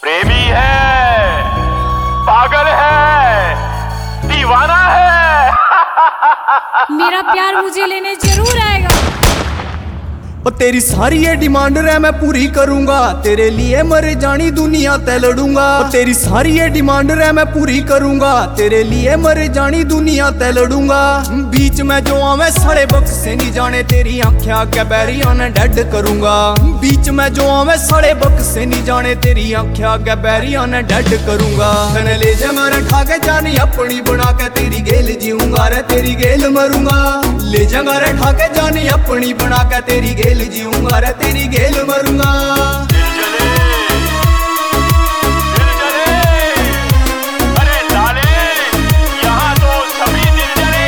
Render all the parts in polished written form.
प्रेमी है, पागल है, दीवाना है। मेरा प्यार मुझे लेने जरूर आएगा। और तेरी सारी ये डिमांड रे मैं पूरी करूंगा, तेरे लिए मर जानी दुनिया ते लड़ूंगा। और तेरी सारी ये डिमांड रे मैं पूरी करूंगा, तेरे लिए मर जानी दुनिया ते लड़ूंगा। बीच में जो आवे सारे बक्स से नहीं जाने, तेरी आंखें के बैरिया ने डेड करूंगा। बीच में जो आवे सारे बक्स से नहीं जाने, तेरी आंखें के बैरिया ने डेड करूंगा। कने ले जा मेरे ठाके जानी अपनी बना के, तेरी गेल जीऊंगा रे तेरी गेल मरूंगा। ले जा मेरे ठाके जानी अपनी बना के, तेरी गेल जीऊंगा रे तेरी गेल मरूंगा। अरे साले, यहाँ तो सभी दिल जले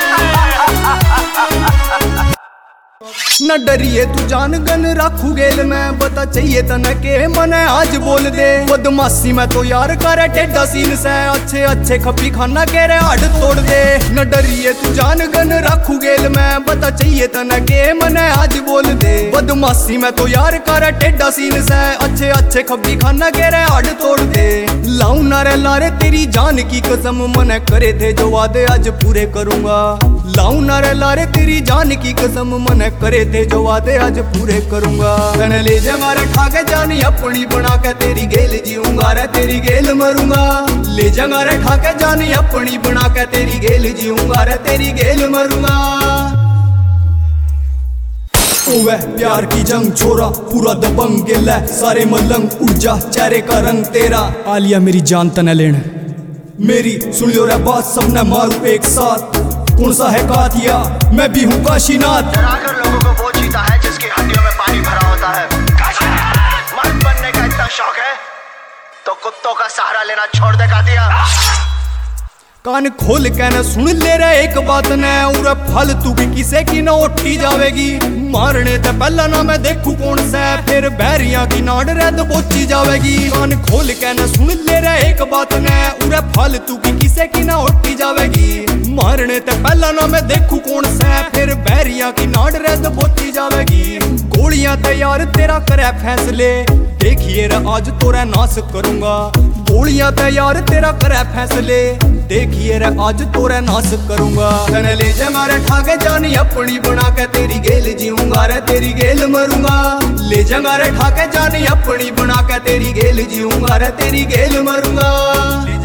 हैं। न डरिए तू जान गन राखू गेल में, बता चाहिए तने के मने आज बोल दे। बदमाशी में तो यार करे टेढ़ा सीन से, अच्छे अच्छे खपी खाना के रे हड तोड़ दे। न डरिए तू जान गन राखू गेल में, बता चाहिए तने के मने आज बोल दे। बदमाशी में तो यार करे टेढ़ा सीन से, अच्छे अच्छे खपी खाना के रे हड तोड़ दे। लाऊं नारे लारे तेरी जान की कसम, मने करे थे जो वादे आज पूरे करूंगा। लाऊं नारे लारे तेरी जान की कसम, मने करे थे जो वादे आज पूरे करूंगा। कने ले जा मारे ठाके जानी अपनी बना के, तेरी गेल जीऊंगा रे तेरी गेल मरूंगा। ले जा मारे ठाके जानी अपनी बना के, तेरी गेल जीऊंगा रे तेरी गेल मरूंगा। वह प्यार की जंग छोरा पूरा दबंग गिल है, सारे मलंग ऊर्जा चेहरे का रंग तेरा। आलिया मेरी जान तना लेन मेरी सुन लो रे बात, सबने मारू एक साथ। कौन सा है कातिया, मैं भी हूँ काशीनाथ। डराकर लोगों को वो जीता है जिसकी हड्डियों में पानी भरा होता है। मर्द बनने का इतना शौक है तो कुत्तों का सहारा लेना छोड़ दे कातिया। कान खोल के न सुन ले रे एक बात ने, उरे फालतू भी किसे की न उठी जावेगी। मारने ते पहला ना मैं देखू कौन सा, फिर बैरिया की नाड़ रे तो बोची जावेगी। कान खोल के न सुन ले रे एक बात ने, उरे फालतू की किसे की न उठी जावेगी। मारने ते पहला ना मैं देखू कौन सा, फिर बैरिया की नाड़ रे तो बोची जावेगी। गोलियां तैयार तेरा करे फैसले, देखिए रे आज तोरा नाश करूंगा। गोलियां तैयार तेरा करे फैसले, देखिए रे आज तोरा नाश करूंगा। कने ले जा मारे ठाके जानी अपनी बना के, तेरी गेल जीऊंगा रे तेरी गेल मरूंगा। ले जा मारे ठाके जानी अपनी बना के, तेरी गेल जीऊंगा रे तेरी गेल मरूंगा।